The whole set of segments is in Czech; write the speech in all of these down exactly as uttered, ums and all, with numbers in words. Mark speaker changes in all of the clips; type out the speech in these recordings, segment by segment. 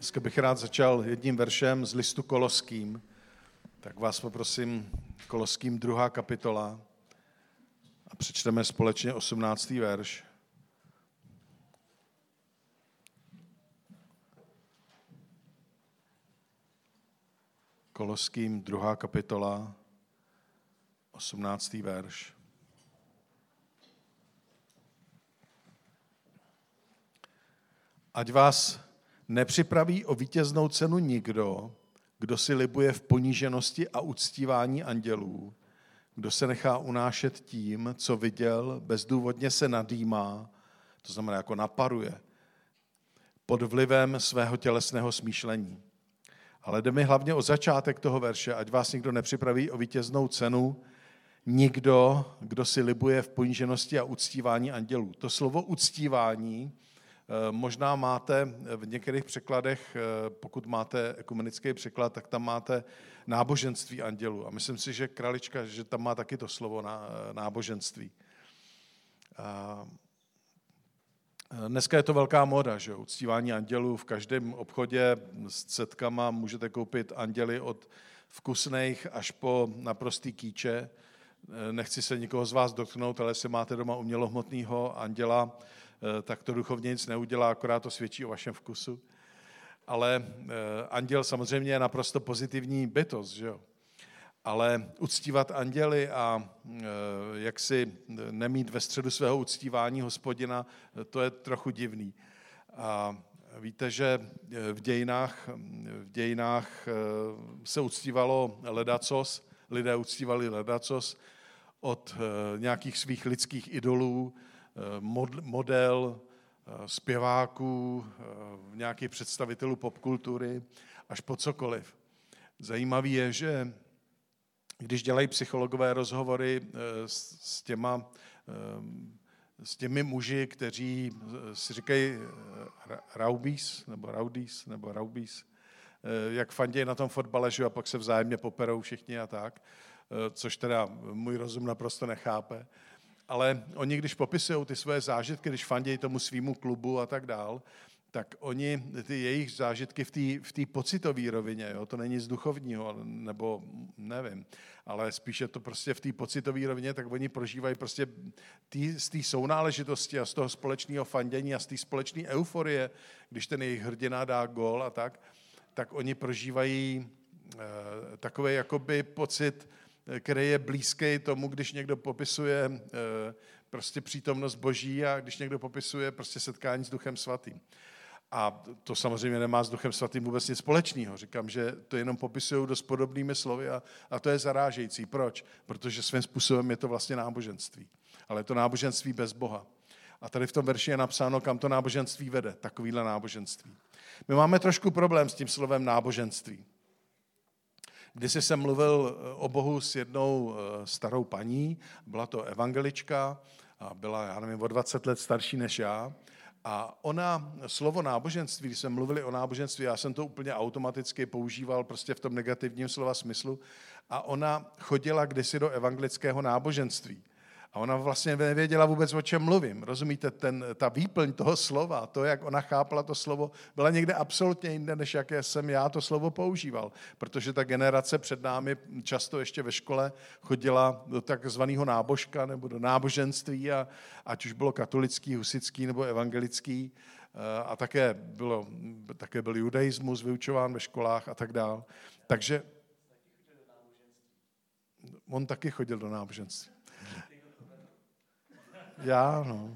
Speaker 1: Dneska bych rád začal jedním veršem z listu Koloským. Tak vás poprosím, Koloským druhá kapitola a přečteme společně osmnáctý verš. Koloským druhá kapitola, osmnáctý verš. Ať vás nepřipraví o vítěznou cenu nikdo, kdo si libuje v poníženosti a uctívání andělů, kdo se nechá unášet tím, co viděl, bezdůvodně se nadýmá, to znamená jako naparuje, pod vlivem svého tělesného smýšlení. Ale jde mi hlavně o začátek toho verše, ať vás nikdo nepřipraví o vítěznou cenu nikdo, kdo si libuje v poníženosti a uctívání andělů. To slovo uctívání možná máte v některých překladech, pokud máte ekumenický překlad, tak tam máte náboženství andělů. A myslím si, že Kralička, že tam má taky to slovo náboženství. Dneska je to velká moda, že uctívání andělů. V každém obchodě s cetkama můžete koupit anděly od vkusných až po naprostý kýče. Nechci se nikoho z vás dotknout, ale jestli máte doma umělohmotného anděla, tak to duchovně nic neudělá, akorát to svědčí o vašem vkusu. Ale anděl samozřejmě je naprosto pozitivní bytost, že jo? Ale uctívat anděly a jak si nemít ve středu svého uctívání Hospodina, to je trochu divný. A víte, že v dějinách, v dějinách se uctívalo ledacos, lidé uctívali ledacos od nějakých svých lidských idolů, model, zpěváků, nějakých představitelů popkultury, až po cokoliv. Zajímavý je, že když dělají psychologové rozhovory s, těma, s těmi muži, kteří si říkají raubís, nebo raudís, nebo raubís, jak fandějí na tom fotbale, že a pak se vzájemně poperou všichni a tak, což teda můj rozum naprosto nechápe. Ale oni, když popisují ty svoje zážitky, když fandějí tomu svýmu klubu a tak dál, tak oni, ty jejich zážitky v té v té pocitové rovině, jo, to není z duchovního, nebo nevím, ale spíše to prostě v té pocitové rovině, tak oni prožívají prostě tý, z té sounáležitosti a z toho společného fandění a z té společné euforie, když ten jejich hrdina dá gól a tak, tak oni prožívají eh, takový jakoby pocit, který je blízký tomu, když někdo popisuje eh, prostě přítomnost Boží a když někdo popisuje prostě setkání s Duchem Svatým. A to samozřejmě nemá s Duchem Svatým vůbec nic společného. Říkám, že to jenom popisují dost podobnými slovy a, a to je zarážející. Proč? Protože svým způsobem je to vlastně náboženství. Ale je to náboženství bez Boha. A tady v tom verši je napsáno, kam to náboženství vede, takovýhle náboženství. My máme trošku problém s tím slovem náboženství. Kdysi jsem mluvil o Bohu s jednou starou paní, byla to evangelička a byla, já nevím, o dvacet let starší než já. A ona, slovo náboženství, když jsme mluvili o náboženství, já jsem to úplně automaticky používal prostě v tom negativním slova smyslu a ona chodila kdysi do evangelického náboženství. A ona vlastně nevěděla vůbec, o čem mluvím. Rozumíte, ten, ta výplň toho slova, to, jak ona chápala to slovo, byla někde absolutně jinde, než jaké jsem já to slovo používal. Protože ta generace před námi často ještě ve škole chodila do takzvaného nábožka nebo do náboženství, a, ať už bylo katolický, husický nebo evangelický. A také, bylo, také byl judaismus vyučován ve školách a tak dál. Takže on taky chodil do náboženství. Já, no.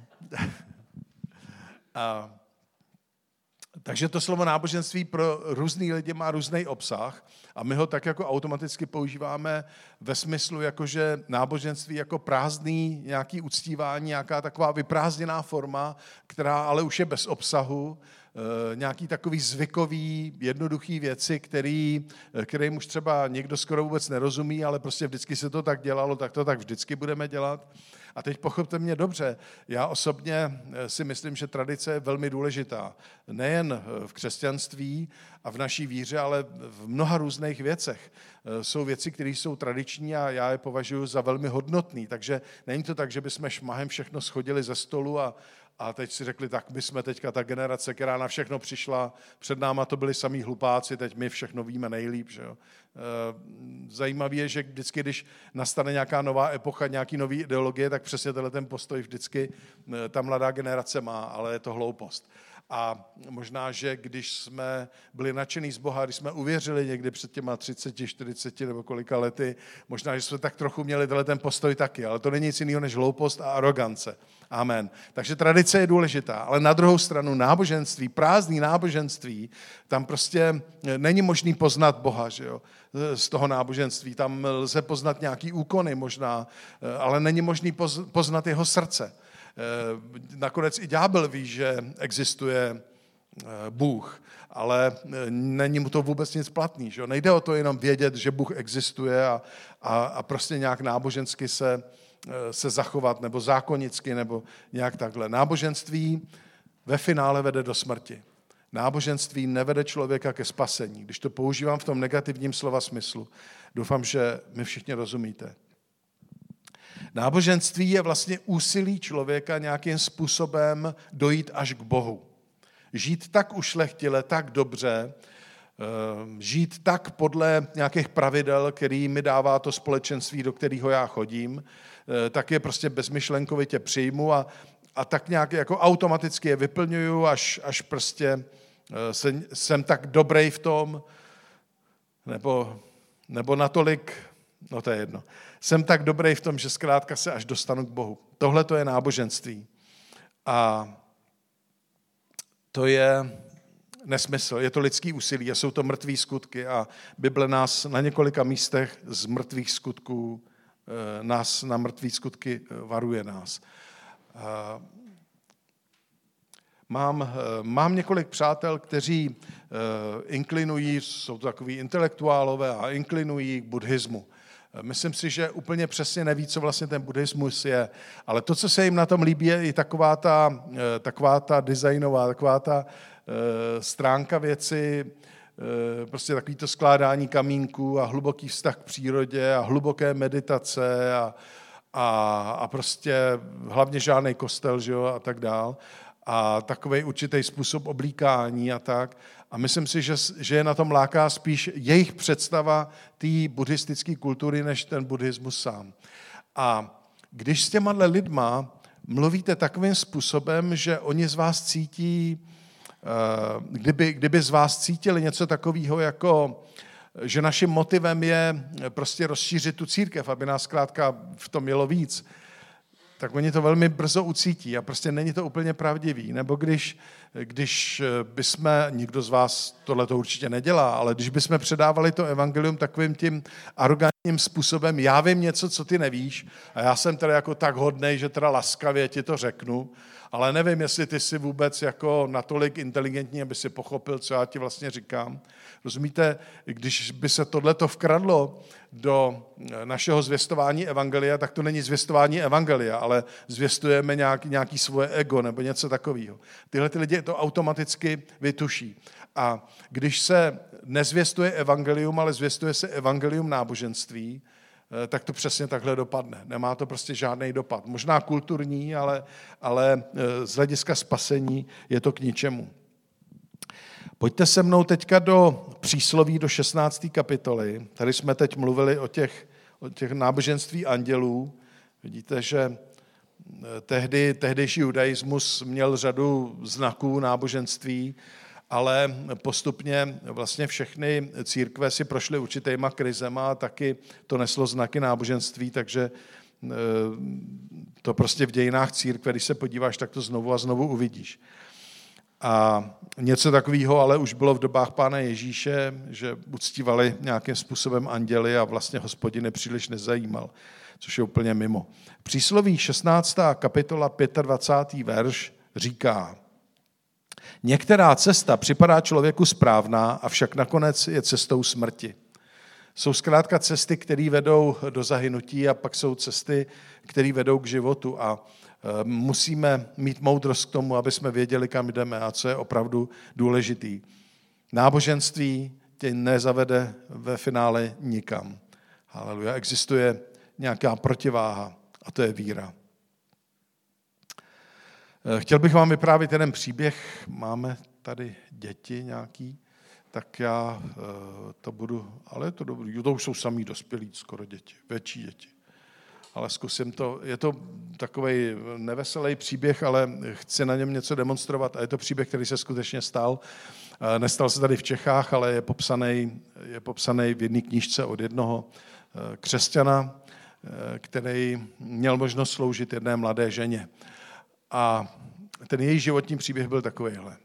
Speaker 1: A, takže to slovo náboženství pro různý lidi má různý obsah a my ho tak jako automaticky používáme ve smyslu, jakože náboženství jako prázdný nějaký uctívání, nějaká taková vyprázdněná forma, která ale už je bez obsahu, nějaký takový zvykový, jednoduchý věci, který, kterým už třeba někdo skoro vůbec nerozumí, ale prostě vždycky se to tak dělalo, tak to tak vždycky budeme dělat. A teď pochopte mě dobře, já osobně si myslím, že tradice je velmi důležitá. Nejen v křesťanství a v naší víře, ale v mnoha různých věcech. Jsou věci, které jsou tradiční a já je považuji za velmi hodnotný. Takže není to tak, že bychom šmahem všechno schodili ze stolu a, a teď si řekli, tak my jsme teďka ta generace, která na všechno přišla, před náma to byli samý hlupáci, teď my všechno víme nejlíp. Že jo? Zajímavé je, že vždycky, když nastane nějaká nová epocha, nějaký nový ideologie, tak přesně tenhle ten postoj vždycky ta mladá generace má, ale je to hloupost. A možná, že když jsme byli nadšený z Boha, když jsme uvěřili někdy před těma třiceti, čtyřiceti nebo kolika lety, možná, že jsme tak trochu měli tenhle ten postoj taky, ale to není nic jiného než hloupost a arogance. Amen. Takže tradice je důležitá, ale na druhou stranu náboženství, prázdný náboženství, tam prostě není možný poznat Boha, že jo? Z toho náboženství. Tam lze poznat nějaký úkony možná, ale není možný poznat jeho srdce. Nakonec i ďábel ví, že existuje Bůh, ale není mu to vůbec nic platný. Že? Nejde o to jenom vědět, že Bůh existuje a, a, a prostě nějak nábožensky se, se zachovat, nebo zákonicky, nebo nějak takhle. Náboženství ve finále vede do smrti. Náboženství nevede člověka ke spasení. Když to používám v tom negativním slova smyslu, doufám, že mi všichni rozumíte. Náboženství je vlastně úsilí člověka nějakým způsobem dojít až k Bohu. Žít tak ušlechtile, tak dobře, žít tak podle nějakých pravidel, který mi dává to společenství, do kterého já chodím, tak je prostě bezmyšlenkovitě přijmu a, a tak nějak jako automaticky je vyplňuju, až, až prostě jsem, jsem tak dobrý v tom, nebo, nebo natolik, no to je jedno, jsem tak dobrý v tom, že zkrátka se až dostanu k Bohu. Tohle to je náboženství. A to je nesmysl, je to lidský úsilí a jsou to mrtvý skutky a Bible nás na několika místech z mrtvých skutků, nás na mrtvý skutky varuje nás. Mám, mám několik přátel, kteří inklinují, jsou to takový intelektuálové a inklinují k buddhismu. Myslím si, že úplně přesně neví, co vlastně ten buddhismus je, ale to, co se jim na tom líbí, je i taková ta, taková ta designová, taková ta stránka věci, prostě takový to skládání kamínků a hluboký vztah k přírodě a hluboké meditace a, a, a prostě hlavně žádnej kostel, že jo, a tak dál. A takovej určitý způsob oblíkání a tak. A myslím si, že, že je na tom láká spíš jejich představa té buddhistické kultury, než ten buddhismus sám. A když s těma lidma mluvíte takovým způsobem, že oni z vás cítí, kdyby, kdyby z vás cítili něco takového, jako že naším motivem je prostě rozšířit tu církev, aby nás zkrátka v tom mělo víc, tak oni to velmi brzo ucítí a prostě není to úplně pravdivý. Nebo když, když bychom, nikdo z vás tohle to určitě nedělá, ale když bychom předávali to evangelium takovým tím arrogantním způsobem, já vím něco, co ty nevíš a já jsem teda jako tak hodnej, že teda laskavě ti to řeknu, ale nevím, jestli ty jsi vůbec jako natolik inteligentní, aby si pochopil, co já ti vlastně říkám. Rozumíte, když by se tohleto vkradlo do našeho zvěstování evangelia, tak to není zvěstování evangelia, ale zvěstujeme nějaký, nějaký svoje ego nebo něco takového. Tyhle ty lidi to automaticky vytuší. A když se nezvěstuje evangelium, ale zvěstuje se evangelium náboženství, tak to přesně takhle dopadne. Nemá to prostě žádný dopad. Možná kulturní, ale, ale z hlediska spasení je to k ničemu. Pojďte se mnou teďka do přísloví, do šestnácté kapitoly. Tady jsme teď mluvili o těch, o těch náboženství andělů. Vidíte, že tehdy, tehdejší judaismus měl řadu znaků náboženství, ale postupně vlastně všechny církve si prošly určitýma krizema a taky to neslo znaky náboženství, takže to prostě v dějinách církve, když se podíváš, tak to znovu a znovu uvidíš. A něco takového ale už bylo v dobách Pána Ježíše, že uctívali nějakým způsobem anděli a vlastně Hospodin nepříliš nezajímal, což je úplně mimo. Přísloví šestnáctá kapitola dvacátý pátý verš říká: některá cesta připadá člověku správná, avšak nakonec je cestou smrti. Jsou zkrátka cesty, které vedou do zahynutí a pak jsou cesty, které vedou k životu a musíme mít moudrost k tomu, aby jsme věděli, kam jdeme a co je opravdu důležitý. Náboženství tě nezavede ve finále nikam. Haleluja. Existuje nějaká protiváha a to je víra. Chtěl bych vám vyprávět jeden příběh. Máme tady děti nějaký, tak já to budu, ale je to dobrý, to už jsou samý dospělí skoro děti, větší děti. Ale zkusím to, je to takovej neveselý příběh, ale chci na něm něco demonstrovat a je to příběh, který se skutečně stal. Nestal se tady v Čechách, ale je popsaný, je popsaný v jedné knížce od jednoho křesťana, který měl možnost sloužit jedné mladé ženě. A ten její životní příběh byl takovejhle.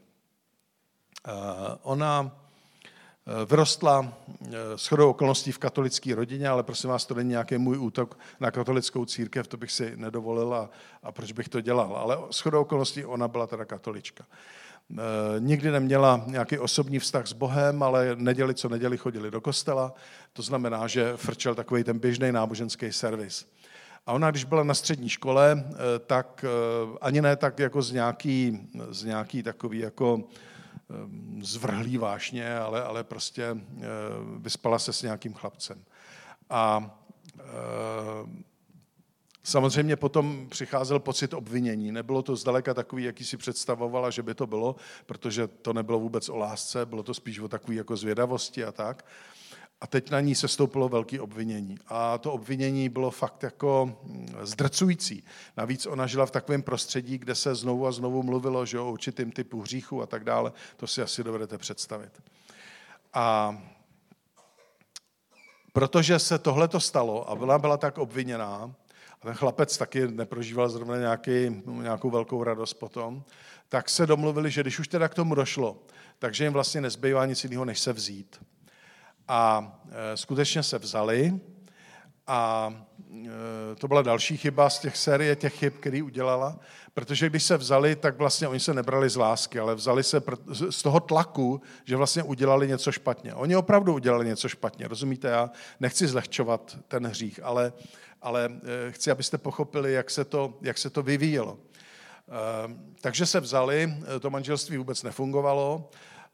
Speaker 1: Ona vyrostla shodou okolností v katolické rodině, ale prosím vás, to není nějaký můj útok na katolickou církev, to bych si nedovolil a, a proč bych to dělal. Ale shodou okolností ona byla teda katolička. Nikdy neměla nějaký osobní vztah s Bohem, ale neděli co neděli chodili do kostela, to znamená, že frčel takový ten běžný náboženský servis. A ona, když byla na střední škole, tak ani ne tak jako z nějaký, z nějaký takový jako zvrhlý vášně, ale, ale prostě vyspala se s nějakým chlapcem. A samozřejmě potom přicházel pocit obvinění. Nebylo to zdaleka takový, jaký si představovala, že by to bylo, protože to nebylo vůbec o lásce, bylo to spíš o takový jako zvědavosti a tak. A teď na ní se stoupilo velké obvinění. A to obvinění bylo fakt jako zdrcující. Navíc ona žila v takovém prostředí, kde se znovu a znovu mluvilo, že o určitým typu hříchu a tak dále. To si asi dovedete představit. A protože se tohleto stalo a ona byla tak obviněná, a ten chlapec taky neprožíval zrovna nějaký, nějakou velkou radost potom, tak se domluvili, že když už teda k tomu došlo, takže jim vlastně nezbývá nic jiného, než se vzít. A skutečně se vzali a to byla další chyba z těch série těch chyb, který udělala, protože když se vzali, tak vlastně oni se nebrali z lásky, ale vzali se z toho tlaku, že vlastně udělali něco špatně. Oni opravdu udělali něco špatně, rozumíte? Já nechci zlehčovat ten hřích, ale, ale chci, abyste pochopili, jak se to, jak se to vyvíjelo. Takže se vzali, to manželství vůbec nefungovalo.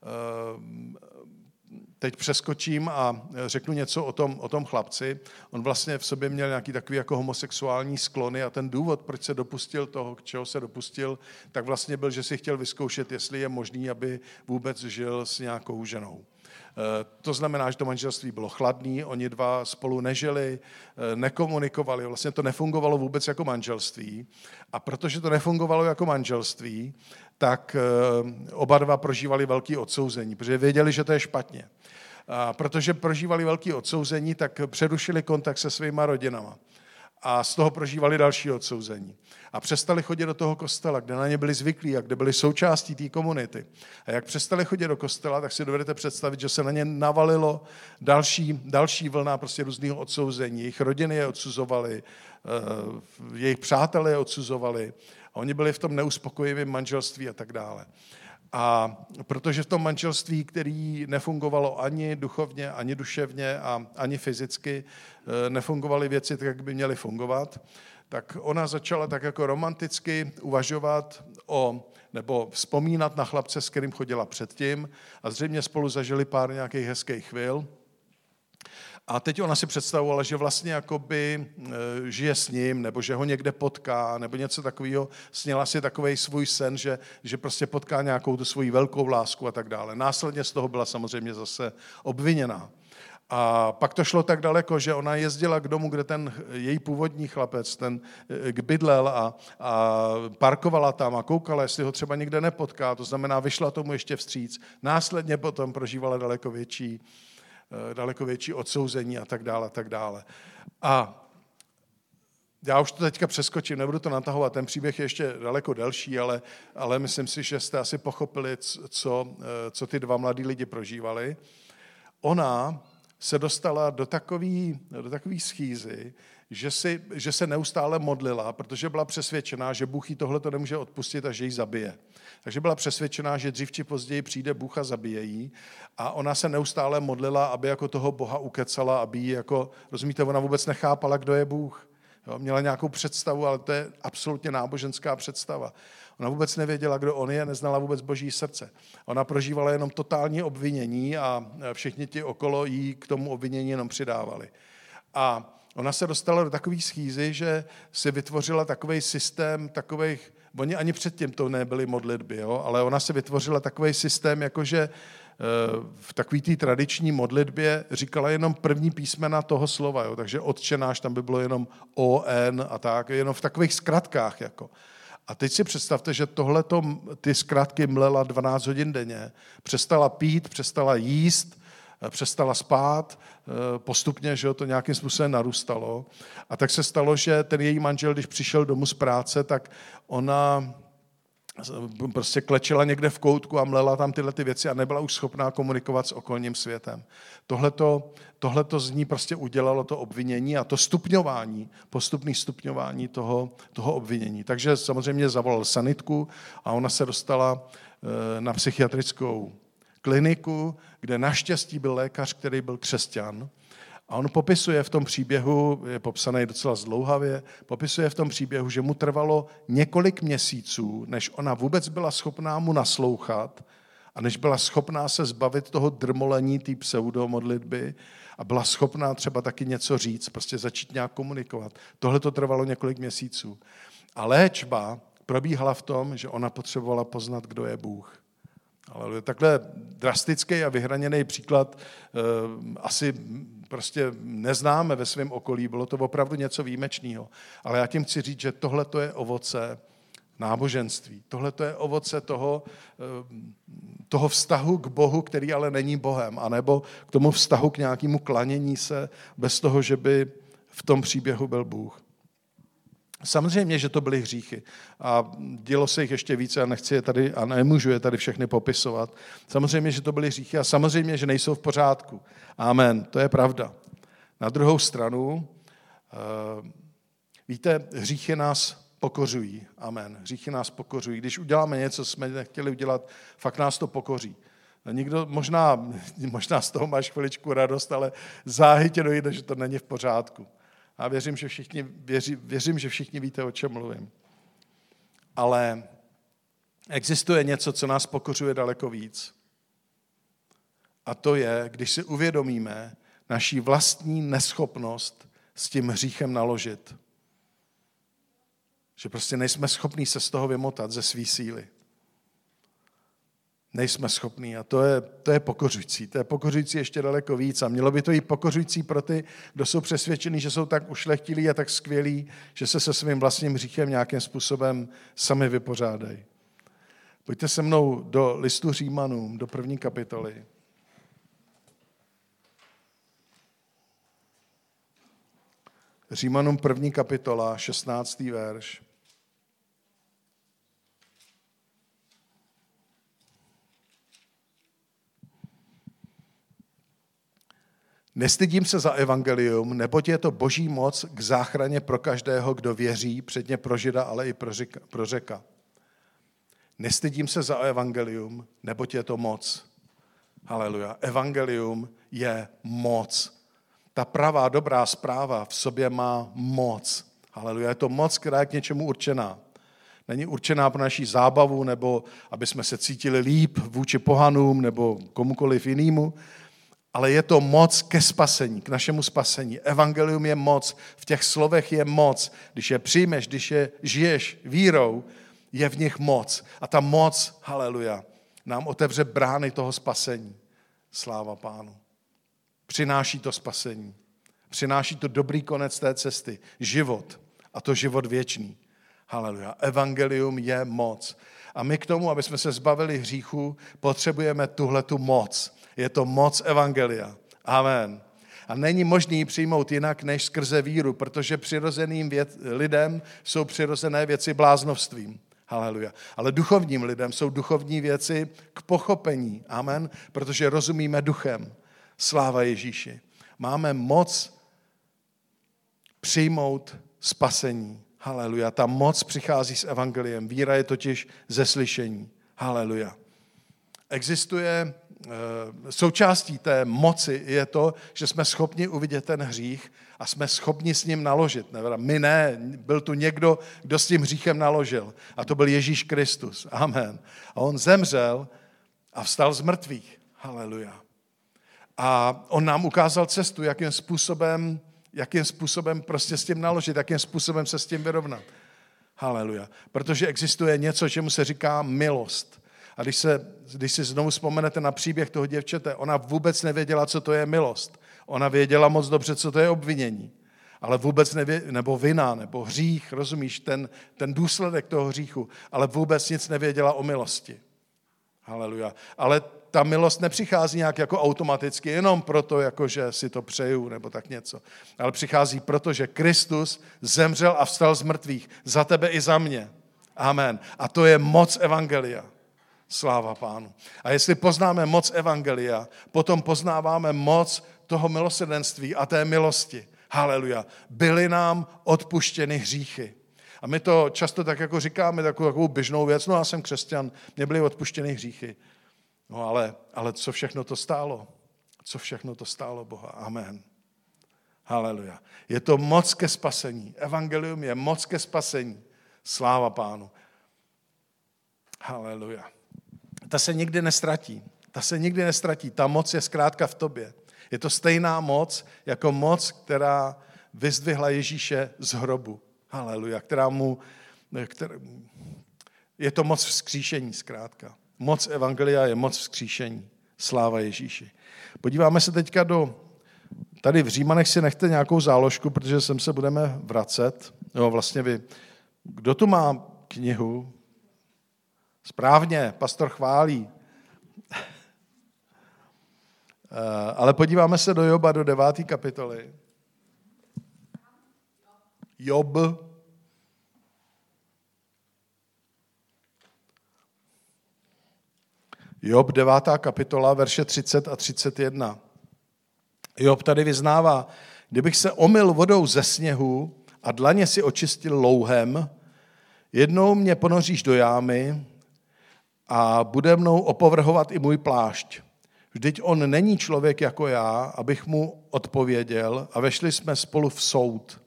Speaker 1: Teď přeskočím a řeknu něco o tom, o tom chlapci. On vlastně v sobě měl nějaký takový jako homosexuální sklony a ten důvod, proč se dopustil toho, k čeho se dopustil, tak vlastně byl, že si chtěl vyzkoušet, jestli je možný, aby vůbec žil s nějakou ženou. To znamená, že to manželství bylo chladný, oni dva spolu nežili, nekomunikovali, vlastně to nefungovalo vůbec jako manželství. A protože to nefungovalo jako manželství, tak oba dva prožívali velké odsouzení, protože věděli, že to je špatně. A protože prožívali velké odsouzení, tak přerušili kontakt se svýma rodinama. A z toho prožívali další odsouzení. A přestali chodit do toho kostela, kde na ně byli zvyklí a kde byli součástí té komunity. A jak přestali chodit do kostela, tak si dovedete představit, že se na ně navalilo další, další vlna prostě různého odsouzení. Jejich rodiny je odsuzovaly, jejich přátelé je odsuzovali. A oni byli v tom neuspokojivém manželství a tak dále. A protože v tom manželství, který nefungovalo ani duchovně, ani duševně a ani fyzicky, nefungovaly věci tak, jak by měly fungovat, tak ona začala tak jako romanticky uvažovat o, nebo vzpomínat na chlapce, s kterým chodila předtím a zřejmě spolu zažili pár nějakých hezkých chvil. A teď ona si představovala, že vlastně jakoby žije s ním, nebo že ho někde potká, nebo něco takového. Sněla si takovej svůj sen, že, že prostě potká nějakou tu svoji velkou lásku a tak dále. Následně z toho byla samozřejmě zase obviněná. A pak to šlo tak daleko, že ona jezdila k domu, kde ten její původní chlapec, ten bydlel a, a parkovala tam a koukala, jestli ho třeba někde nepotká. To znamená, vyšla tomu ještě vstříc. Následně potom prožívala daleko větší daleko větší odsouzení a tak dále, a tak dále. A já už to teďka přeskočím, nebudu to natahovat, ten příběh je ještě daleko delší, ale, ale myslím si, že jste asi pochopili, co, co ty dva mladí lidi prožívali. Ona se dostala do takový, do takový schýzy, že, si, že se neustále modlila, protože byla přesvědčená, že Bůh jí tohleto nemůže odpustit a že ji zabije. Takže byla přesvědčená, že dřív či později přijde Bůh a zabije jí. A ona se neustále modlila, aby jako toho Boha ukecala, aby jí jako, rozumíte, ona vůbec nechápala, kdo je Bůh. Jo, měla nějakou představu, ale to je absolutně náboženská představa. Ona vůbec nevěděla, kdo on je, neznala vůbec Boží srdce. Ona prožívala jenom totální obvinění a všichni ti okolo jí k tomu obvinění jenom přidávali. A ona se dostala do takové schýzy, že si vytvořila takový systém takových oni ani předtím to nebyly modlitby, jo? Ale ona se vytvořila takový systém, jakože v takové té tradiční modlitbě říkala jenom první písmena toho slova, jo? Takže Otče náš, tam by bylo jenom O, N a tak, jenom v takových zkratkách. Jako. A teď si představte, že tohleto, ty zkratky mlela dvanáct hodin denně, přestala pít, přestala jíst, přestala spát, postupně, že to nějakým způsobem narůstalo. A tak se stalo, že ten její manžel, když přišel domů z práce, tak ona prostě klečela někde v koutku a mlela tam tyhle ty věci a nebyla už schopná komunikovat s okolním světem. Tohleto, tohleto z ní prostě udělalo to obvinění a to stupňování, postupné stupňování toho, toho obvinění. Takže samozřejmě zavolal sanitku a ona se dostala na psychiatrickou kliniku, kde naštěstí byl lékař, který byl křesťan. A on popisuje v tom příběhu, je popsaný docela zdlouhavě, popisuje v tom příběhu, že mu trvalo několik měsíců, než ona vůbec byla schopná mu naslouchat a než byla schopná se zbavit toho drmolení té pseudomodlitby a byla schopná třeba taky něco říct, prostě začít nějak komunikovat. Tohle to trvalo několik měsíců. A léčba probíhala v tom, že ona potřebovala poznat, kdo je Bůh. Ale takhle drastický a vyhraněný příklad eh, asi prostě neznáme ve svém okolí, bylo to opravdu něco výjimečného. Ale já tím chci říct, že tohle to je ovoce náboženství. Tohle to je ovoce toho, toho vztahu k Bohu, který ale není Bohem, anebo k tomu vztahu k nějakému klanění se bez toho, že by v tom příběhu byl Bůh. Samozřejmě, že to byly hříchy a dělo se jich ještě více a nechci je tady a nemůžu je tady všechny popisovat. Samozřejmě, že to byly hříchy a samozřejmě, že nejsou v pořádku. Amen, to je pravda. Na druhou stranu, víte, hříchy nás pokořují. Amen, hříchy nás pokořují. Když uděláme něco, co jsme nechtěli udělat, fakt nás to pokoří. Někdo, možná, možná z toho máš chviličku radost, ale záhy tě dojde, že to není v pořádku. A věřím, že všichni, věří, věřím, že všichni víte, o čem mluvím. Ale existuje něco, co nás pokořuje daleko víc. A to je, když si uvědomíme naši vlastní neschopnost s tím hříchem naložit. Že prostě nejsme schopní se z toho vymotat ze své síly. Nejsme schopní a to je, to je pokořující. To je pokořující ještě daleko víc a mělo by to jít pokořující pro ty, kdo jsou přesvědčení, že jsou tak ušlechtilí a tak skvělí, že se se svým vlastním hříchem nějakým způsobem sami vypořádají. Pojďte se mnou do listu Římanům, do první kapitoly. Římanům první kapitola, šestnáctý verš. Nestydím se za evangelium, neboť je to boží moc k záchraně pro každého, kdo věří, předně pro Žida, ale i pro, řeka, pro Řeka. Nestydím se za evangelium, neboť je to moc. Haleluja. Evangelium je moc. Ta pravá, dobrá zpráva v sobě má moc. Haleluja. Je to moc, která je k něčemu určená. Není určená pro naši zábavu, nebo aby jsme se cítili líp vůči pohanům, nebo komukoliv jinému, ale je to moc ke spasení, k našemu spasení. Evangelium je moc, v těch slovech je moc. Když je přijmeš, když je žiješ vírou, je v nich moc. A ta moc, haleluja, nám otevře brány toho spasení. Sláva Pánu. Přináší to spasení. Přináší to dobrý konec té cesty. Život. A to život věčný. Haleluja. Evangelium je moc. A my k tomu, aby jsme se zbavili hříchu, potřebujeme tuhletu moc. Je to moc evangelia. Amen. A není možný ji přijmout jinak, než skrze víru, protože přirozeným věc, lidem jsou přirozené věci bláznovstvím. Haleluja. Ale duchovním lidem jsou duchovní věci k pochopení. Amen. Protože rozumíme duchem. Sláva Ježíši. Máme moc přijmout spasení. Haleluja. Ta moc přichází s evangeliem. Víra je totiž ze slyšení. Haleluja. Existuje součástí té moci je to, že jsme schopni uvidět ten hřích a jsme schopni s ním naložit. My ne, byl tu někdo, kdo s tím hříchem naložil. A to byl Ježíš Kristus. Amen. A on zemřel a vstal z mrtvých. Haleluja. A on nám ukázal cestu, jakým způsobem, jakým způsobem prostě s tím naložit, jakým způsobem se s tím vyrovnat. Haleluja. Protože existuje něco, čemu se říká milost. A když, se, když si znovu vzpomenete na příběh toho děvčete, ona vůbec nevěděla, co to je milost. Ona věděla moc dobře, co to je obvinění. Ale vůbec nevě, nebo vina, nebo hřích, rozumíš, ten, ten důsledek toho hříchu, ale vůbec nic nevěděla o milosti. Haleluja. Ale ta milost nepřichází nějak jako automaticky, jenom proto, jako že si to přeju, nebo tak něco. Ale přichází proto, že Kristus zemřel a vstal z mrtvých za tebe i za mě. Amen. A to je moc evangelia. Sláva Pánu. A jestli poznáme moc evangelia, potom poznáváme moc toho milosrdenství a té milosti. Haleluja. Byly nám odpuštěny hříchy. A my to často tak jako říkáme, takovou, takovou běžnou věc, no já jsem křesťan, mě byly odpuštěny hříchy. No ale, ale co všechno to stálo? Co všechno to stálo Boha? Amen. Haleluja. Je to moc ke spasení. Evangelium je moc ke spasení. Sláva Pánu. Haleluja. Ta se nikdy nestratí. Ta se nikdy nestratí. Ta moc je zkrátka v tobě. Je to stejná moc, jako moc, která vyzdvihla Ježíše z hrobu. Haleluja. Která mu, která, je to moc vzkříšení zkrátka. Moc evangelia je moc vzkříšení. Sláva Ježíši. Podíváme se teďka do... Tady v Římanech si nechte nějakou záložku, protože sem se budeme vracet. No vlastně vy... Kdo tu má knihu? Správně, pastor chválí. Ale podíváme se do Joba, do deváté kapitoly. Job. Job, devátá kapitola, verše třicet a třicet jedna. Job tady vyznává, kdybych se omyl vodou ze sněhu a dlaně si očistil louhem, jednou mě ponoříš do jámy a bude mnou opovrhovat i můj plášť. Vždyť on není člověk jako já, abych mu odpověděl a vešli jsme spolu v soud.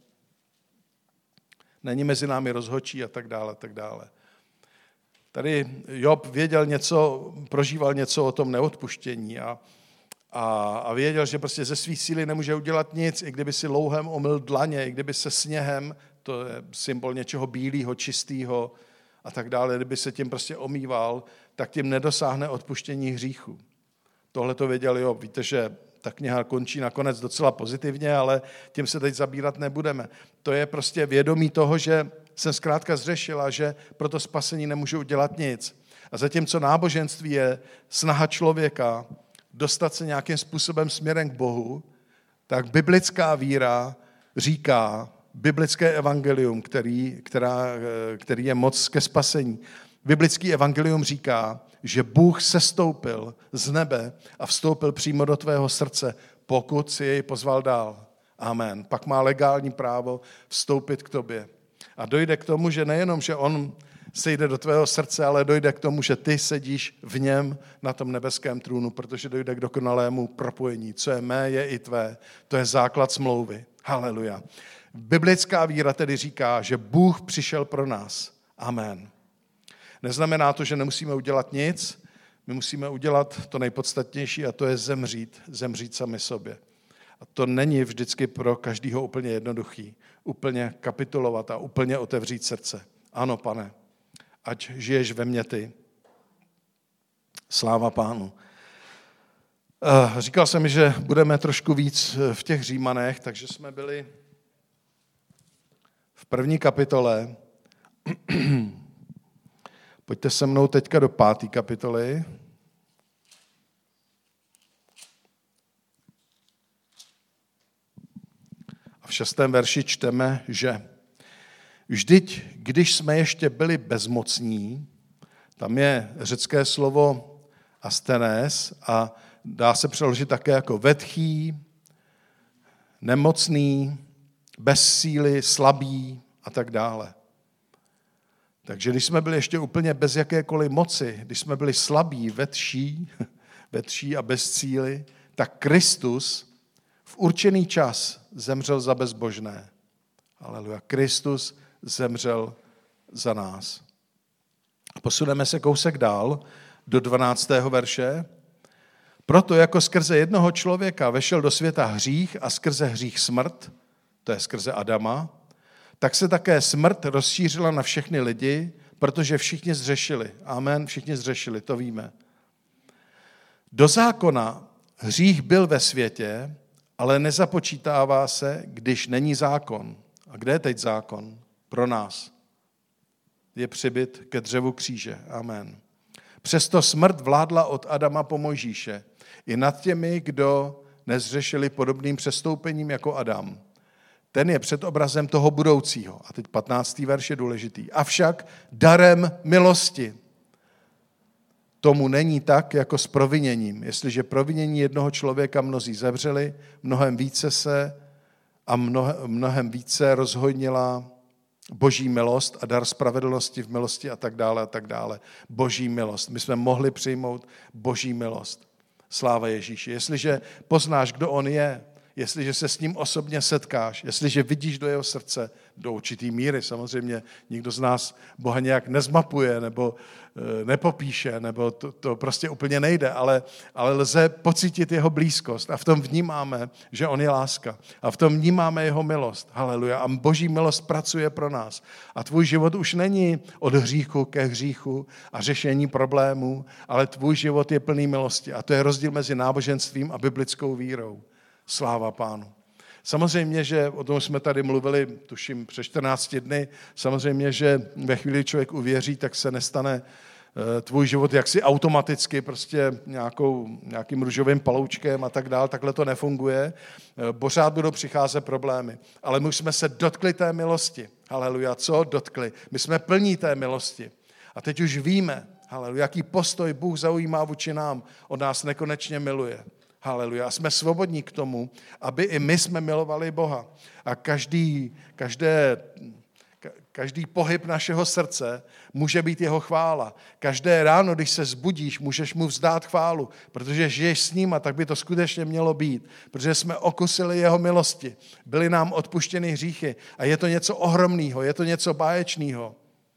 Speaker 1: Není mezi námi rozhodčí a tak dále, tak dále. Tady Job věděl něco, prožíval něco o tom neodpuštění a, a, a věděl, že prostě ze svých síly nemůže udělat nic, i kdyby si louhem omyl dlaně, i kdyby se sněhem, to je symbol něčeho bílého, čistého a tak dále, kdyby se tím prostě omýval, tak tím nedosáhne odpuštění hříchu. Tohle to věděl Job. Víte, že ta kniha končí nakonec docela pozitivně, ale tím se teď zabírat nebudeme. To je prostě vědomí toho, že jsem zkrátka zřešila, že pro to spasení nemůžu udělat nic. A zatímco náboženství je snaha člověka dostat se nějakým způsobem směrem k Bohu, tak biblická víra říká, biblické evangelium, který, která, který je moc ke spasení. Biblický evangelium říká, že Bůh sestoupil z nebe a vstoupil přímo do tvého srdce, pokud si jej pozval dál. Amen. Pak má legální právo vstoupit k tobě. A dojde k tomu, že nejenom, že on sejde do tvého srdce, ale dojde k tomu, že ty sedíš v něm na tom nebeském trůnu, protože dojde k dokonalému propojení. Co je mé, je i tvé. To je základ smlouvy. Haleluja. Biblická víra tedy říká, že Bůh přišel pro nás. Amen. Neznamená to, že nemusíme udělat nic, my musíme udělat to nejpodstatnější a to je zemřít, zemřít sami sobě. A to není vždycky pro každého úplně jednoduchý. Úplně kapitulovat a úplně otevřít srdce. Ano, Pane, ať žiješ ve mně ty. Sláva Pánu. Říkal jsem, že budeme trošku víc v těch Římanech, takže jsme byli v první kapitole. Pojďte se mnou teďka do páté kapitoly. A v šestém verši čteme, že vždyť, když jsme ještě byli bezmocní, tam je řecké slovo astenes a dá se přeložit také jako vetchý, nemocný, bez síly, slabý a tak dále. Takže když jsme byli ještě úplně bez jakékoliv moci, když jsme byli slabí, vetší, vetší a bez síly, tak Kristus v určený čas zemřel za bezbožné. Haleluja. Kristus zemřel za nás. Posuneme se kousek dál do dvanáctého verše. Proto jako skrze jednoho člověka vešel do světa hřích a skrze hřích smrt, to je skrze Adama, tak se také smrt rozšířila na všechny lidi, protože všichni zřešili. Amen, všichni zřešili, to víme. Do zákona hřích byl ve světě, ale nezapočítává se, když není zákon. A kde je teď zákon? Pro nás. Je přibyt ke dřevu kříže. Amen. Přesto smrt vládla od Adama po Mojžíše i nad těmi, kdo nezřešili podobným přestoupením jako Adam. Ten je předobrazem toho budoucího. A teď patnáctý verš je důležitý. Avšak darem milosti. Tomu není tak, jako s proviněním. Jestliže provinění jednoho člověka mnozí zemřeli, mnohem více se a mnohem, mnohem více rozhojnila boží milost a dar spravedlnosti v milosti a tak dále a tak dále. Boží milost. My jsme mohli přijmout boží milost. Sláva Ježíši. Jestliže poznáš, kdo on je, jestliže se s ním osobně setkáš, jestliže vidíš do jeho srdce, do určitý míry, samozřejmě nikdo z nás Boha nějak nezmapuje nebo e, nepopíše, nebo to, to prostě úplně nejde, ale, ale lze pocítit jeho blízkost a v tom vnímáme, že on je láska a v tom vnímáme jeho milost. Haleluja. A boží milost pracuje pro nás. A tvůj život už není od hříchu ke hříchu a řešení problémů, ale tvůj život je plný milosti. A to je rozdíl mezi náboženstvím a biblickou vírou. Sláva Pánu. Samozřejmě, že o tom jsme tady mluvili, tuším, před čtrnácti dny, samozřejmě, že ve chvíli člověk uvěří, tak se nestane tvůj život jaksi automaticky prostě nějakou, nějakým růžovým paloučkem a tak dál, takhle to nefunguje. Pořád budou přicházet problémy. Ale my už jsme se dotkli té milosti. Haleluja, co dotkli? My jsme plní té milosti. A teď už víme, haleluja, jaký postoj Bůh zaujímá vůči nám. On nás nekonečně miluje. Haleluja. A jsme svobodní k tomu, aby i my jsme milovali Boha. A každý, každé, každý pohyb našeho srdce může být jeho chvála. Každé ráno, když se zbudíš, můžeš mu vzdát chválu, protože žiješ s ním a tak by to skutečně mělo být. Protože jsme okusili jeho milosti. Byly nám odpuštěny hříchy a je to něco ohromného, je to něco báječného.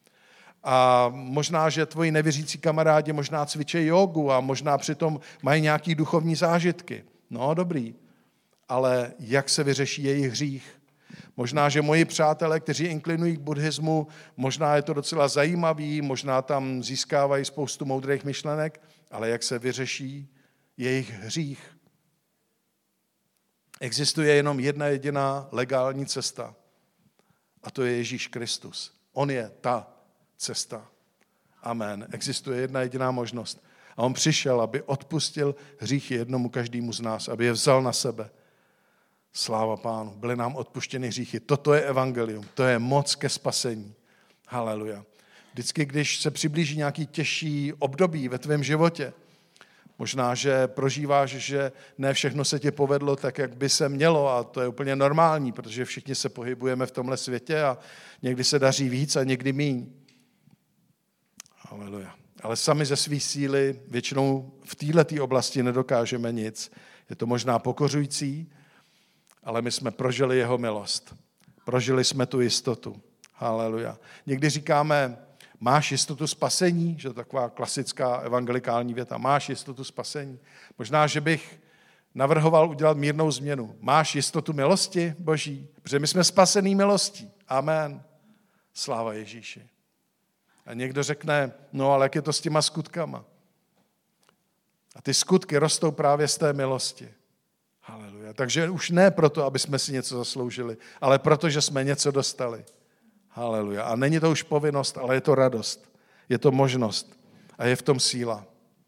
Speaker 1: A možná, že tvoji nevěřící kamarádi možná cvičí jogu a možná přitom mají nějaký duchovní zážitky. No, dobrý. Ale jak se vyřeší jejich hřích? Možná, že moji přátelé, kteří inklinují k buddhismu, možná je to docela zajímavý, možná tam získávají spoustu moudrých myšlenek, ale jak se vyřeší jejich hřích? Existuje jenom jedna jediná legální cesta. A to je Ježíš Kristus. On je ta cesta. Amen. Existuje jedna jediná možnost. A on přišel, aby odpustil hříchy jednomu každému z nás, aby je vzal na sebe. Sláva Pánu. Byly nám odpuštěny hříchy. Toto je evangelium. To je moc ke spasení. Haleluja. Vždycky, když se přiblíží nějaký těžší období ve tvém životě, možná, že prožíváš, že ne všechno se ti povedlo tak, jak by se mělo a to je úplně normální, protože všichni se pohybujeme v tomhle světě a někdy se daří víc a někdy míň. Haleluja. Ale sami ze své síly většinou v této oblasti nedokážeme nic. Je to možná pokořující, ale my jsme prožili jeho milost. Prožili jsme tu jistotu. Haleluja. Někdy říkáme, máš jistotu spasení, že to je taková klasická evangelikální věta, máš jistotu spasení. Možná, že bych navrhoval udělat mírnou změnu. Máš jistotu milosti Boží? Protože my jsme spasený milostí. Amen. Sláva Ježíši. A někdo řekne, no ale jak je to s těma skutkama? A ty skutky rostou právě z té milosti. Haleluja. Takže už ne proto, aby jsme si něco zasloužili, ale proto, že jsme něco dostali. Haleluja. A není to už povinnost, ale je to radost. Je to možnost. A je v tom síla.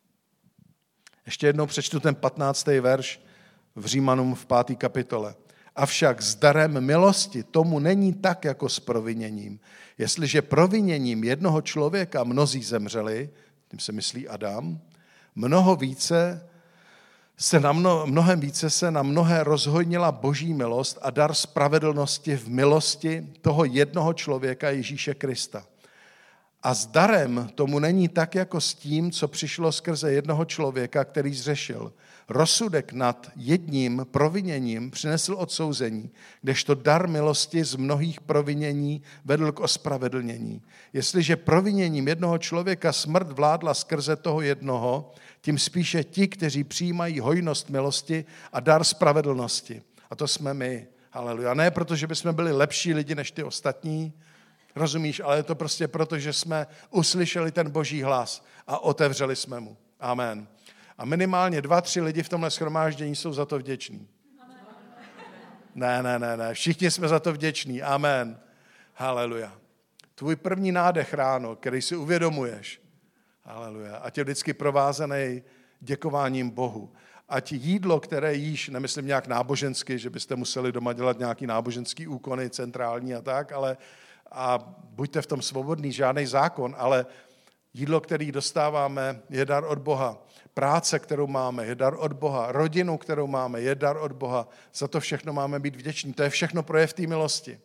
Speaker 1: Ještě jednou přečtu ten patnáctý verš v Římanům v páté kapitole. Avšak s darem milosti tomu není tak, jako s proviněním. Jestliže proviněním jednoho člověka mnozí zemřeli, tím se myslí Adam, mnoho více se na mno, mnohem více se na mnohé rozhojnila boží milost a dar spravedlnosti v milosti toho jednoho člověka Ježíše Krista. A s darem tomu není tak, jako s tím, co přišlo skrze jednoho člověka, který zřešil. Rozsudek nad jedním proviněním přinesl odsouzení, kdežto dar milosti z mnohých provinění vedl k ospravedlnění. Jestliže proviněním jednoho člověka smrt vládla skrze toho jednoho, tím spíše ti, kteří přijímají hojnost milosti a dar spravedlnosti. A to jsme my. Haleluja. Ne proto, že bychom byli lepší lidi než ty ostatní, rozumíš, ale je to prostě proto, že jsme uslyšeli ten boží hlas a otevřeli jsme mu. Amen. A minimálně dva, tři lidi v tomhle shromáždění jsou za to vděční. Ne, ne, ne, ne. Všichni jsme za to vděční. Amen. Haleluja. Tvůj první nádech ráno, který si uvědomuješ, haleluja, ať je vždycky provázený děkováním Bohu. Ať jídlo, které jíš, nemyslím nějak nábožensky, že byste museli doma dělat nějaký náboženský úkony centrální a tak, ale a buďte v tom svobodný, žádný zákon, ale jídlo, který dostáváme, je dar od Boha. Práce, kterou máme, je dar od Boha. Rodinu, kterou máme, je dar od Boha. Za to všechno máme být vděční. To je všechno projev té milosti.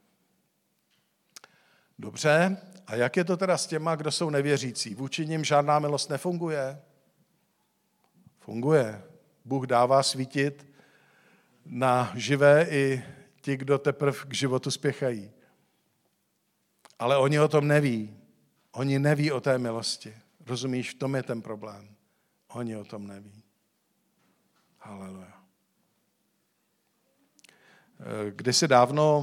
Speaker 1: Dobře, a jak je to teda s těma, kdo jsou nevěřící? Vůči nim žádná milost nefunguje? Funguje. Bůh dává svítit na živé i ti, kdo teprve k životu spěchají. Ale oni o tom neví. Oni neví o té milosti. Rozumíš, v tom je ten problém. Oni o tom neví. Haleluja. Kdysi dávno,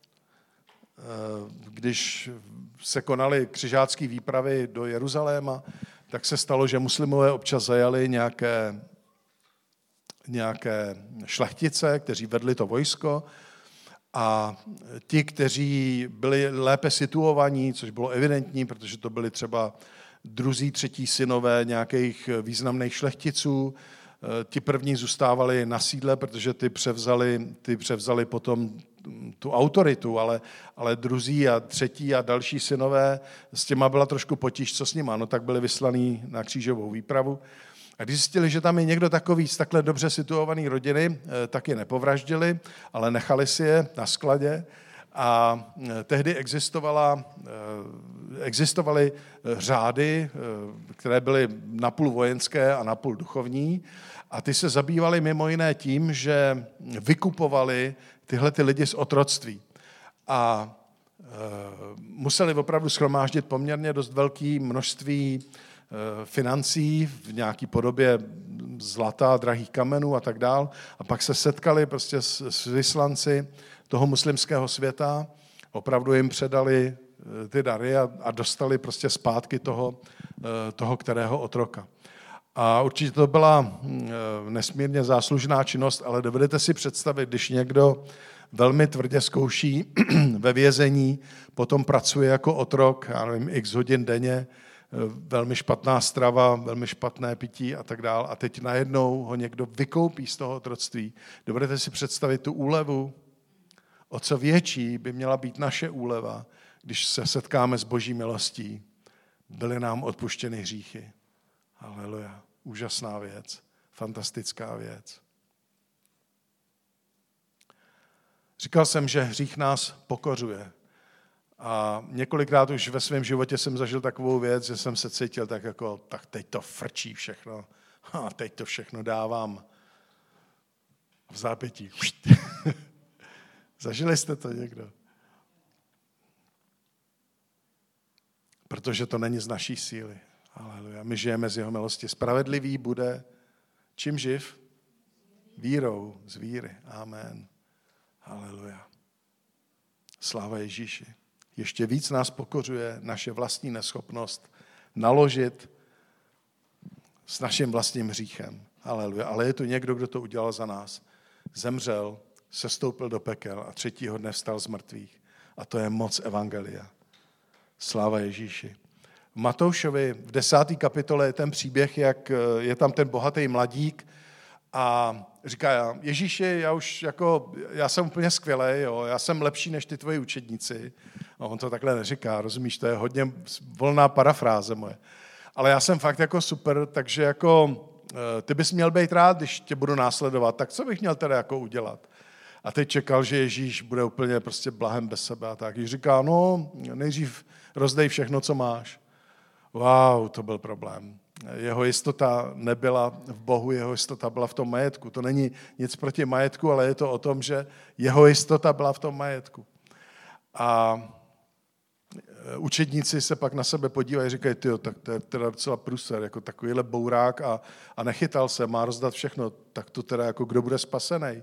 Speaker 1: když se konaly křižácké výpravy do Jeruzaléma, tak se stalo, že muslimové občas zajali nějaké, nějaké šlechtice, kteří vedli to vojsko, a ti, kteří byli lépe situovaní, což bylo evidentní, protože to byli třeba druzí, třetí synové nějakých významných šlechticů, ti první zůstávali na sídle, protože ty převzali, ty převzali potom tu autoritu, ale, ale druzí a třetí a další synové, s těma byla trošku potíž, co s nima, no tak byli vyslaný na křížovou výpravu. A když zjistili, že tam je někdo takový z takhle dobře situovaný rodiny, tak je nepovraždili, ale nechali si je na skladě. A tehdy existovala, existovaly řády, které byly napůl vojenské a napůl duchovní. A ty se zabývaly mimo jiné tím, že vykupovali tyhle ty lidi z otroctví. A museli opravdu shromáždit poměrně dost velké množství financí v nějaké podobě zlata, drahých kamenů a tak dál. A pak se setkali prostě s, s vyslanci toho muslimského světa, opravdu jim předali ty dary a, a dostali prostě zpátky toho, toho kterého otroka. A určitě to byla nesmírně záslužná činnost, ale dovedete si představit, když někdo velmi tvrdě zkouší ve vězení, potom pracuje jako otrok, já nevím, x hodin denně, velmi špatná strava, velmi špatné pití a tak dál. A teď najednou ho někdo vykoupí z toho otroctví. Dovedete si představit tu úlevu? O co větší by měla být naše úleva, když se setkáme s Boží milostí. Byly nám odpuštěny hříchy. Haleluja. Úžasná věc. Fantastická věc. Říkal jsem, že hřích nás pokořuje. A několikrát už ve svém životě jsem zažil takovou věc, že jsem se cítil tak jako, tak teď to frčí všechno. A teď to všechno dávám v zápětí. Zažili jste to někdo? Protože to není z naší síly. Haleluja. My žijeme z jeho milosti. Spravedlivý bude čím živ? Vírou, z víry. Amen. Haleluja. Sláva Ježíši. Ještě víc nás pokořuje naše vlastní neschopnost naložit s naším vlastním hříchem. Haleluja. Ale je tu někdo, kdo to udělal za nás. Zemřel, sestoupil do pekel a třetího dne vstal z mrtvých. A to je moc evangelia. Sláva Ježíši. V Matoušovi v desáté kapitole je ten příběh, jak je tam ten bohatý mladík a říká, Ježíši, já už jako, já jsem úplně skvělej, jo, já jsem lepší než ty tvoji učedníci. No, on to takhle neříká, rozumíš, to je hodně volná parafráze moje. Ale já jsem fakt jako super, takže jako ty bys měl být rád, když tě budu následovat, tak co bych měl teda jako udělat? A teď čekal, že Ježíš bude úplně prostě blahem bez sebe a tak. Ježíš říká, no, nejdřív rozdej všechno, co máš. Wow, to byl problém. Jeho jistota nebyla v Bohu, jeho jistota byla v tom majetku. To není nic proti majetku, ale je to o tom, že jeho jistota byla v tom majetku. A učedníci se pak na sebe podívají a říkají, tyjo, tak to je teda docela průser, jako takovýhle bourák a, a nechytal se, má rozdat všechno, tak to teda jako kdo bude spasený.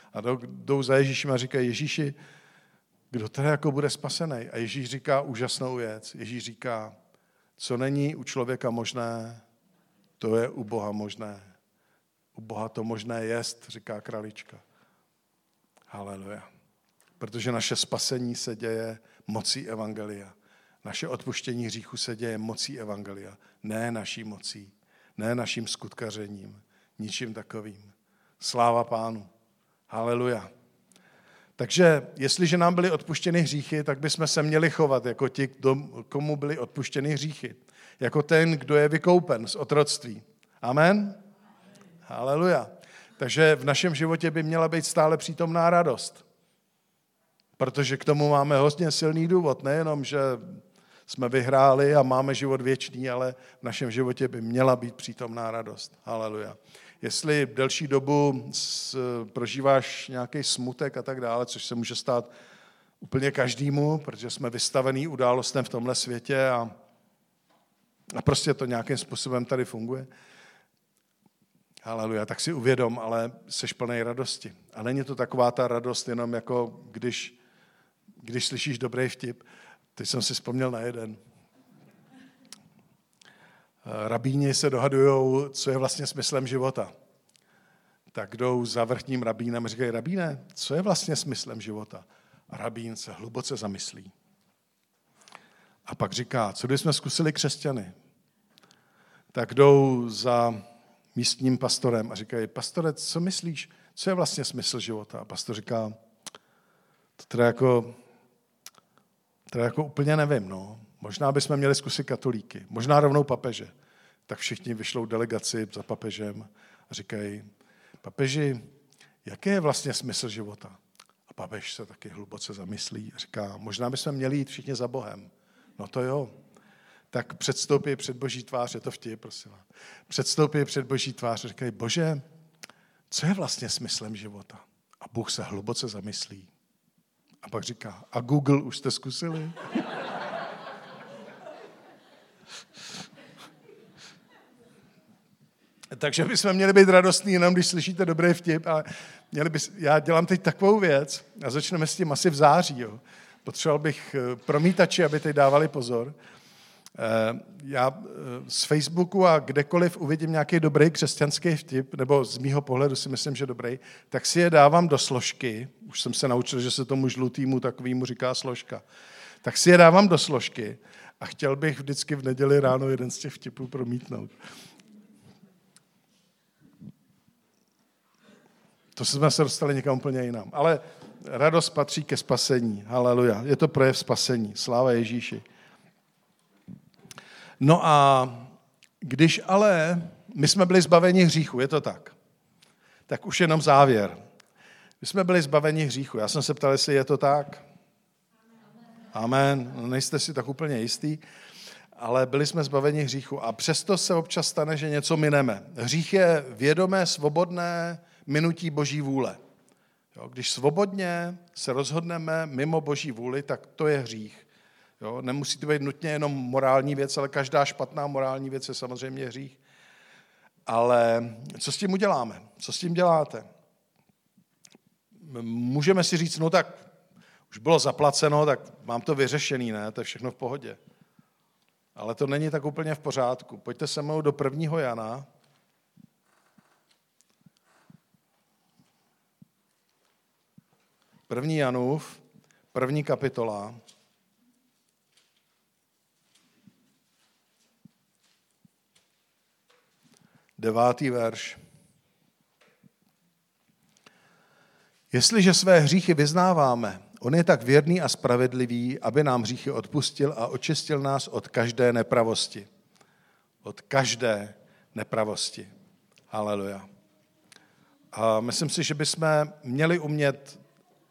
Speaker 1: A jdou za Ježíšem a říkají, Ježíši, kdo teda jako bude spasený? A Ježíš říká úžasnou věc. Ježíš říká, co není u člověka možné, to je u Boha možné. U Boha to možné jest, říká kralička. Haleluja. Protože naše spasení se děje mocí evangelia. Naše odpuštění hříchu se děje mocí evangelia. Ne naší mocí, ne naším skutkařením, ničím takovým. Sláva Pánu. Haleluja. Takže jestliže nám byly odpuštěny hříchy, tak bychom se měli chovat jako ti, komu byly odpuštěny hříchy. Jako ten, kdo je vykoupen z otroctví. Amen? Haleluja. Takže v našem životě by měla být stále přítomná radost. Protože k tomu máme hodně silný důvod. Nejenom, že jsme vyhráli a máme život věčný, ale v našem životě by měla být přítomná radost. Haleluja. Jestli delší dobu prožíváš nějaký smutek a tak dále, což se může stát úplně každému, protože jsme vystavení událostem v tomhle světě a, a prostě to nějakým způsobem tady funguje. Haleluja, tak si uvědom, ale seš plnej radosti. A není to taková ta radost jenom jako když, když slyšíš dobrý vtip. Teď jsem si vzpomněl na jeden. Rabíni se dohadujou, co je vlastně smyslem života. Tak jdou za vrchním rabínem a říkají, rabíne, co je vlastně smyslem života? A rabín se hluboce zamyslí. A pak říká, co když jsme zkusili křesťany? Tak jdou za místním pastorem a říkají, pastore, co myslíš, co je vlastně smysl života? A pastor říká, to teda jako, teda jako úplně nevím, no. Možná bychom měli zkusit katolíky, možná rovnou papeže. Tak všichni vyšlou delegaci za papežem a říkají, papeži, jaký je vlastně smysl života? A papež se taky hluboce zamyslí a říká, možná bychom měli jít všichni za Bohem. No to jo. Tak předstoupí před Boží tvář, je to vtip, prosím vás. Předstoupí před Boží tvář a říkají, Bože, co je vlastně smyslem života? A Bůh se hluboce zamyslí. A pak říká, a Google už jste zkusili? Takže bychom měli být radostní, jenom když slyšíte dobrý vtip, ale měli by, já dělám teď takovou věc a začneme s tím asi v září. Jo. Potřeboval bych promítači, aby teď dávali pozor. Já z Facebooku a kdekoliv uvidím nějaký dobrý křesťanský vtip, nebo z mýho pohledu si myslím, že dobrý, tak si je dávám do složky. Už jsem se naučil, že se tomu žlutýmu takovýmu říká složka. Tak si je dávám do složky a chtěl bych vždycky v neděli ráno jeden z těch vtipů promítnout. To jsme se dostali někam úplně jinam. Ale radost patří ke spasení. Haleluja. Je to projev spasení. Sláva Ježíši. No a když ale my jsme byli zbaveni hříchu, je to tak, tak už jenom závěr. My jsme byli zbaveni hříchu. Já jsem se ptal, jestli je to tak. Amen. No, nejste si tak úplně jistý, ale byli jsme zbaveni hříchu. A přesto se občas stane, že něco mineme. Hřích je vědomé, svobodné minutí Boží vůle. Jo, když svobodně se rozhodneme mimo Boží vůli, tak to je hřích. Jo, nemusí to být nutně jenom morální věc, ale každá špatná morální věc je samozřejmě hřích. Ale co s tím uděláme? Co s tím děláte? Můžeme si říct, no tak už bylo zaplaceno, tak mám to vyřešený, ne? To je všechno v pohodě. Ale to není tak úplně v pořádku. Pojďte se mnou do prvního Jana. První Janův, první kapitola. Devátý verš. Jestliže své hříchy vyznáváme, on je tak věrný a spravedlivý, aby nám hříchy odpustil a očistil nás od každé nepravosti. Od každé nepravosti. Haleluja. A myslím si, že bychom měli umět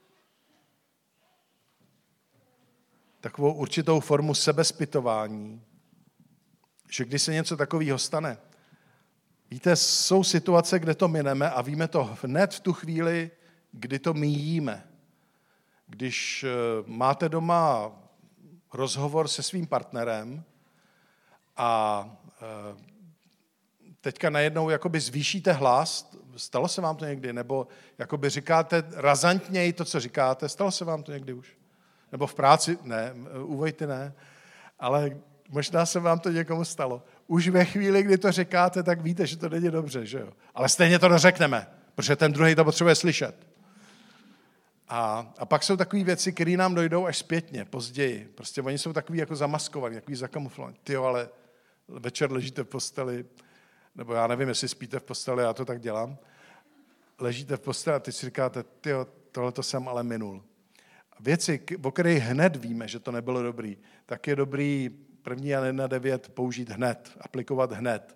Speaker 1: takovou určitou formu sebezpytování, že když se něco takového stane, víte, jsou situace, kde to mineme a víme to hned v tu chvíli, kdy to míjíme. Když máte doma rozhovor se svým partnerem a teďka najednou jakoby zvýšíte hlas, Stalo se vám to někdy? Nebo jakoby říkáte razantněji to, co říkáte? Stalo se vám to někdy už? Nebo v práci? Ne, u Vojty ne. Ale možná se vám to někomu stalo. Už ve chvíli, kdy to říkáte, tak víte, že to není dobře, že jo? Ale stejně to dořekneme, protože ten druhý to potřebuje slyšet. A, a pak jsou takové věci, které nám dojdou až zpětně, později. Prostě oni jsou takový jako zamaskovaný, takový zakamuflovaný. Tyjo, ale večer ležíte v posteli, nebo já nevím, jestli spíte v posteli, já to tak dělám. Ležíte v posteli a teď si říkáte, tyjo, tohle to jsem ale minul. Věci, o kterých hned víme, že to nebylo dobrý, tak je dobrý první Jan jedna devět použít hned, aplikovat hned.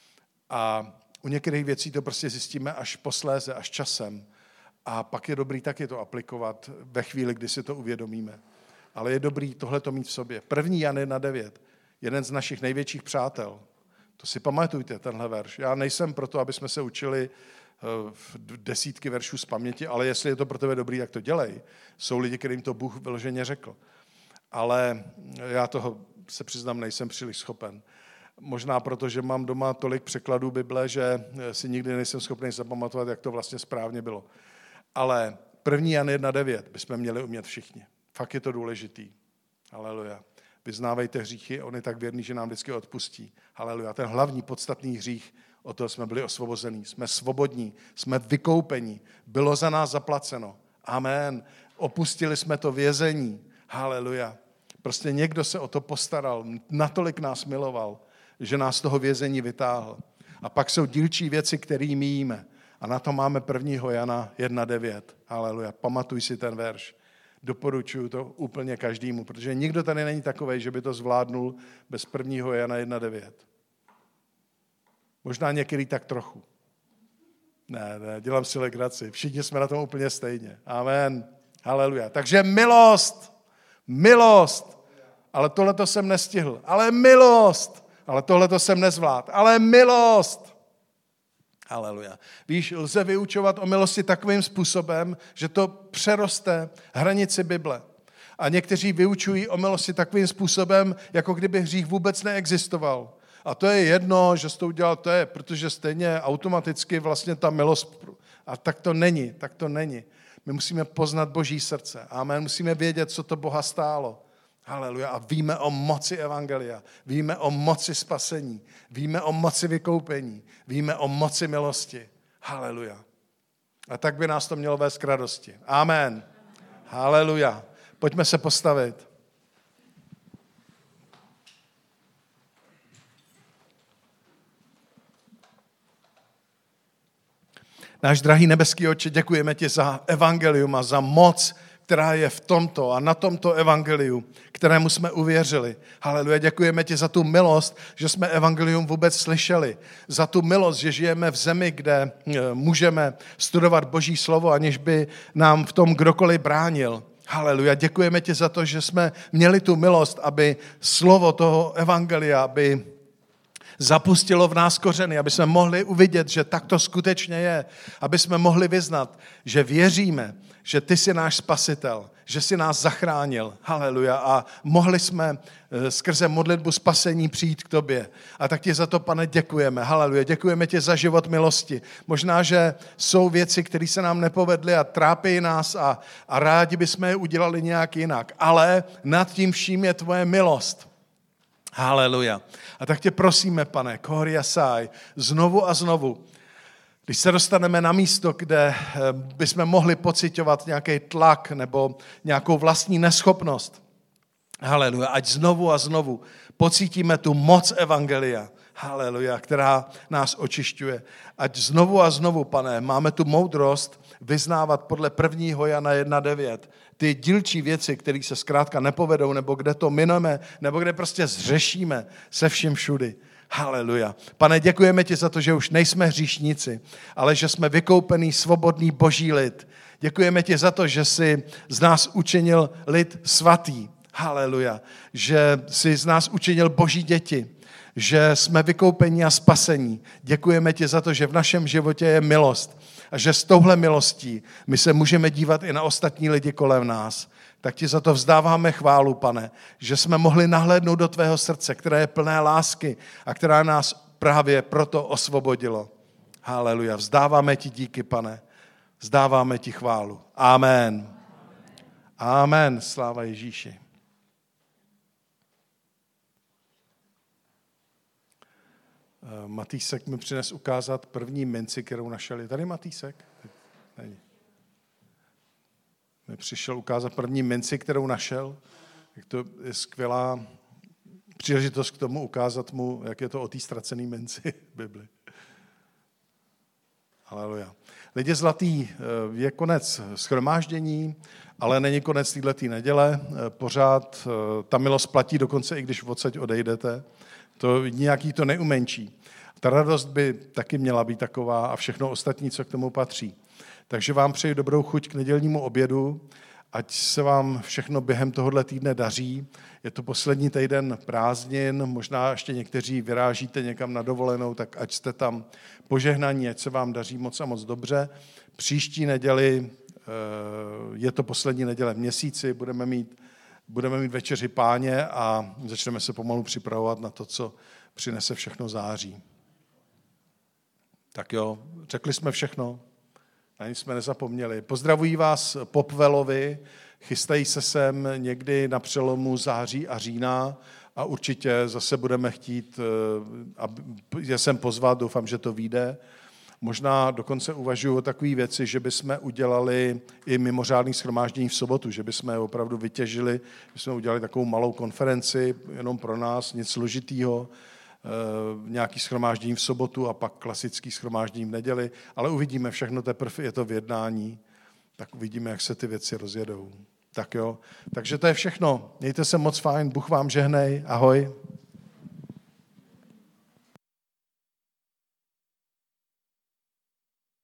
Speaker 1: A u některých věcí to prostě zjistíme až posléze, až časem. A pak je dobrý taky to aplikovat ve chvíli, kdy si to uvědomíme. Ale je dobrý tohleto mít v sobě. První Jan jedna devět, jeden z našich největších přátel. To si pamatujte, tenhle verš. Já nejsem proto, aby jsme se učili desítky veršů z paměti, ale jestli je to pro tebe dobrý, tak to dělej. Jsou lidi, kterým to Bůh vyloženě řekl. Ale já toho se přiznám, nejsem příliš schopen. Možná proto, že mám doma tolik překladů Bible, že si nikdy nejsem schopný zapamatovat, jak to vlastně správně bylo. Ale první Jan jedna devět bychom měli umět všichni. Fakt je to důležitý. Haleluja. Vyznávejte hříchy, on je tak věrný, že nám vždycky odpustí. Haleluja. Ten hlavní podstatný hřích, od toho jsme byli osvobození. Jsme svobodní, jsme vykoupení. Bylo za nás zaplaceno. Amen. Opustili jsme to vězení. Haleluja. Prostě někdo se o to postaral, natolik nás miloval, že nás z toho vězení vytáhl. A pak jsou dílčí věci, které míjíme. A na to máme prvního Jana jedna devět. Haleluja. Pamatuj si ten verš. Doporučuju to úplně každému, protože nikdo tady není takovej, že by to zvládnul bez prvního Jana jedna devět. Možná některý tak trochu. Ne, ne, dělám si legraci. Všichni jsme na tom úplně stejně. Amen. Haleluja. Takže milost. Milost. Ale tohleto jsem nestihl. Ale milost. Ale tohleto jsem nezvládl. Ale milost. Haleluja. Víš, lze vyučovat o milosti takovým způsobem, že to přeroste hranici Bible. A někteří vyučují o milosti takovým způsobem, jako kdyby hřích vůbec neexistoval. A to je jedno, že jsi to udělal, to je, protože stejně automaticky vlastně ta milost, a tak to není, tak to není. My musíme poznat Boží srdce. Amen. Musíme vědět, co to Boha stálo. Haleluja. A víme o moci evangelia. Víme o moci spasení. Víme o moci vykoupení. Víme o moci milosti. Haleluja. A tak by nás to mělo vést k radosti. Amen. Haleluja. Pojďme se postavit. Náš drahý nebeský Otče, děkujeme ti za evangelium a za moc, která je v tomto a na tomto evangeliu, kterému jsme uvěřili. Haleluja, děkujeme ti za tu milost, že jsme evangelium vůbec slyšeli. Za tu milost, že žijeme v zemi, kde můžeme studovat Boží slovo, aniž by nám v tom kdokoliv bránil. Haleluja, děkujeme ti za to, že jsme měli tu milost, aby slovo toho evangelia, aby zapustilo v nás kořeny, aby jsme mohli uvidět, že tak to skutečně je, aby jsme mohli vyznat, že věříme, že ty jsi náš spasitel, že jsi nás zachránil, haleluja, a mohli jsme skrze modlitbu spasení přijít k tobě. A tak ti za to, Pane, děkujeme, haleluja, děkujeme ti za život milosti. Možná, že jsou věci, které se nám nepovedly a trápí nás a, a rádi bychom je udělali nějak jinak, ale nad tím vším je tvoje milost. Haleluja. A tak tě prosíme, Pane, Koriasaj, znovu a znovu, když se dostaneme na místo, kde bychom mohli pociťovat nějaký tlak nebo nějakou vlastní neschopnost, haleluja, ať znovu a znovu pocítíme tu moc evangelia, haleluja, která nás očišťuje. Ať znovu a znovu, Pane, máme tu moudrost vyznávat podle prvního Jana jedna devět ty dílčí věci, které se zkrátka nepovedou, nebo kde to mineme, nebo kde prostě zřešíme se vším všudy. Haleluja. Pane, děkujeme ti za to, že už nejsme hříšníci, ale že jsme vykoupený, svobodný Boží lid. Děkujeme ti za to, že jsi z nás učinil lid svatý. Haleluja. Že jsi z nás učinil Boží děti. Že jsme vykoupení a spasení. Děkujeme ti za to, že v našem životě je milost a že s touhle milostí my se můžeme dívat i na ostatní lidi kolem nás. Tak ti za to vzdáváme chválu, Pane, že jsme mohli nahlédnout do tvého srdce, které je plné lásky a která nás právě proto osvobodilo. Haleluja. Vzdáváme ti díky, Pane. Vzdáváme ti chválu. Amen. Amen. Sláva Ježíši. Matýsek mi přines ukázat první minci, kterou našel. Je tady Matýsek? Není. Mi přišel ukázat první minci, kterou našel. Jak to je skvělá příležitost k tomu ukázat mu, jak je to o té ztracené minci v Bibli. Haleluja. Lidi zlatý, je konec shromáždění, ale není konec této neděle. Pořád ta milost platí dokonce, i když odsaď odejdete. To nějaký to neumenší. Ta radost by taky měla být taková a všechno ostatní, co k tomu patří. Takže vám přeji dobrou chuť k nedělnímu obědu, ať se vám všechno během tohohle týdne daří. Je to poslední týden prázdnin, možná ještě někteří vyrážíte někam na dovolenou, tak ať jste tam požehnaní, ať se vám daří moc a moc dobře. Příští neděli, je to poslední neděle v měsíci, budeme mít, budeme mít večeři Páně a začneme se pomalu připravovat na to, co přinese všechno září. Tak jo, řekli jsme všechno. Ani jsme nezapomněli. Pozdravují vás Popvelovi, chystají se sem někdy na přelomu září a října a určitě zase budeme chtít je sem pozvat, doufám, že to vyjde. Možná dokonce uvažuji o takové věci, že bychom udělali i mimořádný shromáždění v sobotu, že bychom opravdu vytěžili, že bychom udělali takovou malou konferenci jenom pro nás, nic složitýho, nějaký shromáždění v sobotu a pak klasický shromáždění v neděli, ale uvidíme, všechno teprve je to v jednání, tak uvidíme, jak se ty věci rozjedou. Tak jo, takže to je všechno. Mějte se moc fajn, Bůh vám žehnej, ahoj.